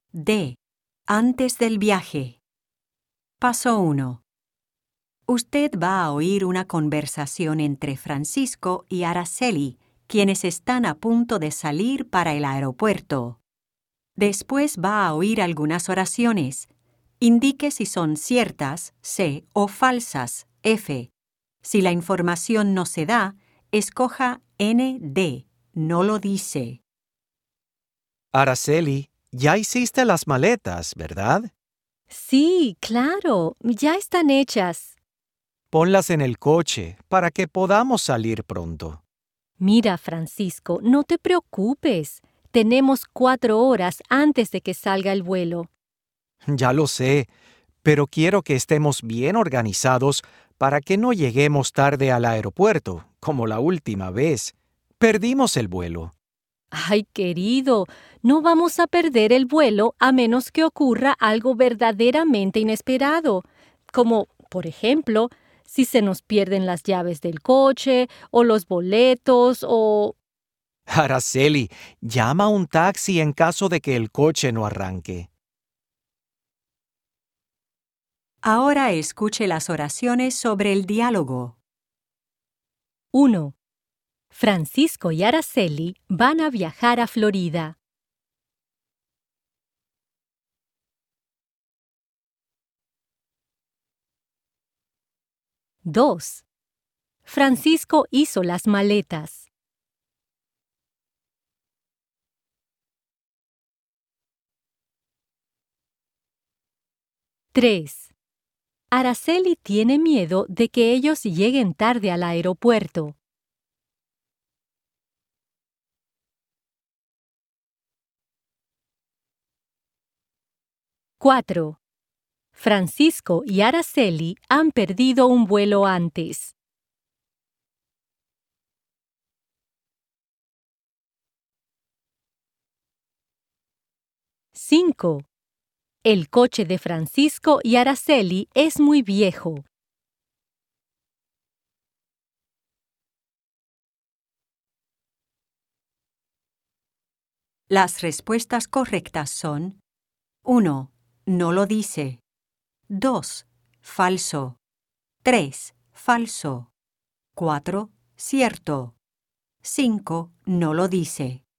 D. Antes del viaje. Paso 1. Usted va a oír una conversación entre Francisco y Araceli, quienes están a punto de salir para el aeropuerto. Después va a oír algunas oraciones. Indique si son ciertas, C, o falsas, F. Si la información no se da, escoja ND, no lo dice. Araceli, ya hiciste las maletas, ¿verdad? Sí, claro, ya están hechas. Ponlas en el coche para que podamos salir pronto. Mira, Francisco, no te preocupes. Tenemos 4 horas antes de que salga el vuelo. Ya lo sé, pero quiero que estemos bien organizados para que no lleguemos tarde al aeropuerto, como la última vez. Perdimos el vuelo. Ay, querido, no vamos a perder el vuelo a menos que ocurra algo verdaderamente inesperado, como, por ejemplo, si se nos pierden las llaves del coche, o los boletos, o... Araceli, llama a un taxi en caso de que el coche no arranque. Ahora escuche las oraciones sobre el diálogo. 1. Francisco y Araceli van a viajar a Florida. 2. Francisco hizo las maletas. 3. Araceli tiene miedo de que ellos lleguen tarde al aeropuerto. 4. Francisco y Araceli han perdido un vuelo antes. 5. El coche de Francisco y Araceli es muy viejo. Las respuestas correctas son 1. No lo dice. 2. Falso. 3. Falso. 4. Cierto. 5. No lo dice.